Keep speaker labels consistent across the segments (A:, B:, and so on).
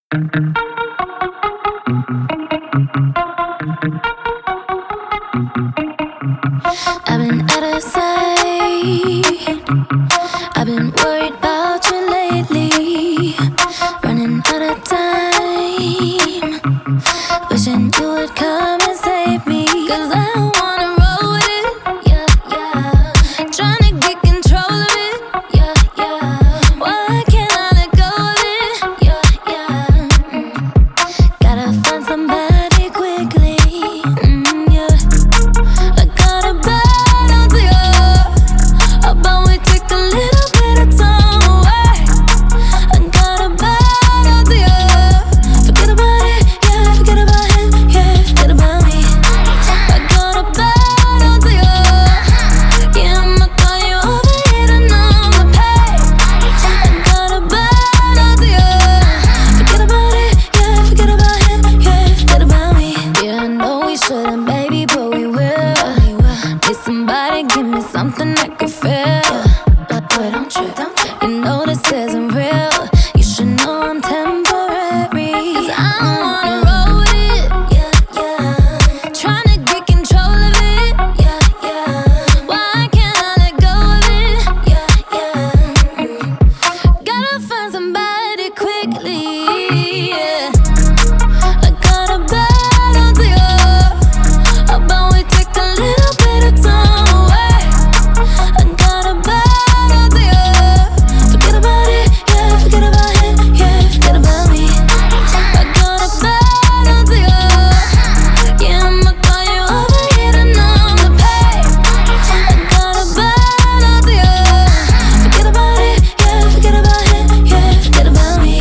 A: I've been out of sight. I've been worried about you lately. Running out of time. Wishing you would come and save me. 'Cause I don't wanna roll with it. Yeah, yeah. Trying to get control of it. Yeah, yeah. Why can't I let go of it? Yeah, yeah. Gotta find somebody quickly. Yeah. I got a bad idea about we take a little bit of time away. I got a bad idea. Forget about it, yeah, forget about him, yeah, forget about me. I got a bad idea. Yeah, I'ma call you over here and I'ma pay. I got a bad idea. Forget about it, yeah, forget about him, yeah, forget about me. Yeah, I know we shouldn't, baby, but we will. Need somebody, give me something I can feel. But don't you? You know this isn't real. You should know I'm temporary. 'Cause I don't wanna roll with it. Yeah, yeah. Tryna get control of it. Yeah, yeah. Why can't I let go of it? Yeah, yeah. Gotta find somebody quickly. Yeah. I got a bad idea about we take a little bit of time away. I got a bad idea. Forget about it, yeah, forget about him, yeah, forget about me. I got a bad idea. Yeah, I'ma call you over here and I'ma pay. I got a bad idea. Forget about it, yeah, forget about him, yeah, forget about me.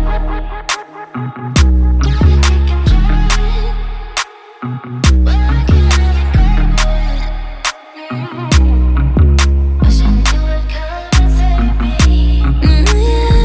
A: Wishing you would come and save me.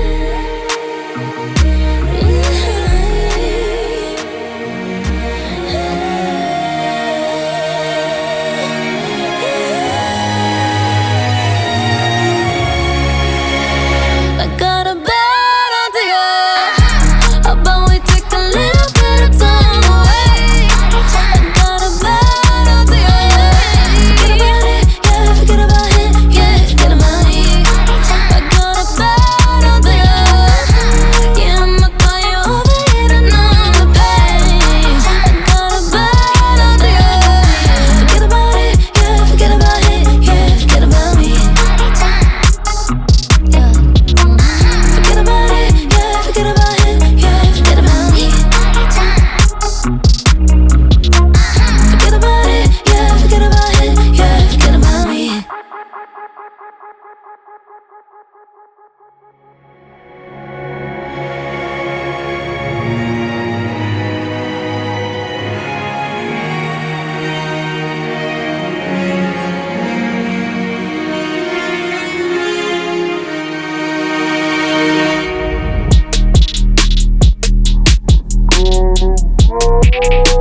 A: I got a bad idea about we take a little bit of time away. I got a bad idea. Forget about it, yeah, forget about him, yeah, forget about me. I got a bad idea. Yeah, I'ma call you over here and I'ma pay. I got a bad idea. Forget about it, yeah, forget about him, yeah, forget about me. Yeah. Forget about it, yeah, forget about him, yeah, forget about me. Forget about it, yeah, forget about him, yeah, forget about me.
B: Oh,